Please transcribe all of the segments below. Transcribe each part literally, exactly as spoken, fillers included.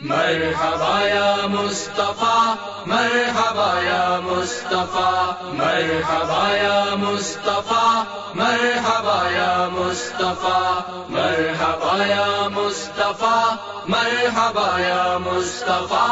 مرحبا یا مصطفیٰ مرحبا یا مصطفیٰ مرحبا یا مصطفیٰ مرحبا یا مصطفیٰ مرحبا یا مصطفیٰ مرحبا یا مصطفیٰ۔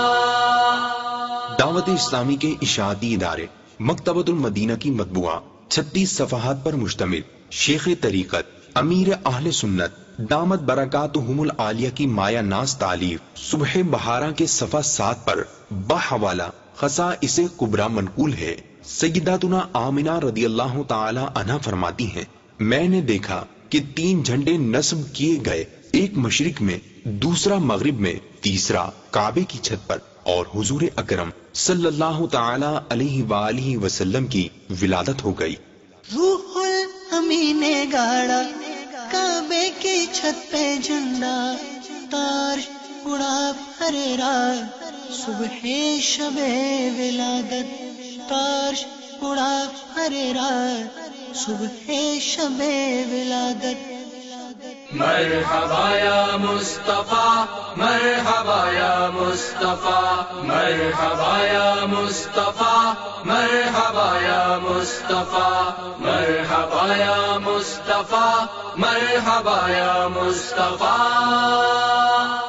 دعوت اسلامی کے اشاعتی ادارے مکتبۃ المدینہ کی مطبوعہ چھتیس صفحات پر مشتمل شیخ طریقت امیر اہل سنت دامت برکاتہم العالیہ کی مایہ ناز تالیف صبح بہارا کے صفحہ سات پر بحوالہ خصائص کبریٰ منقول ہے۔ سیداتنا آمنہ رضی اللہ تعالی عنہ فرماتی ہیں، میں نے دیکھا کہ تین جھنڈے نصب کیے گئے، ایک مشرق میں، دوسرا مغرب میں، تیسرا کعبے کی چھت پر، اور حضور اکرم صلی اللہ تعالی علیہ وآلہ وسلم کی ولادت ہو گئی۔ روح الامین نے گاڑا کعبے کی چھت پہ جھنڈا، تارش اڑا ہرے رات صبح شب ولادت، تارش اڑا ہرے رات صبح شب ولادت۔ مرحبا یا مصطفیٰ مرحبا یا مصطفیٰ مرحبا یا مصطفیٰ مرحبا یا مصطفیٰ مرحبا یا مصطفیٰ مرحبا یا مصطفیٰ۔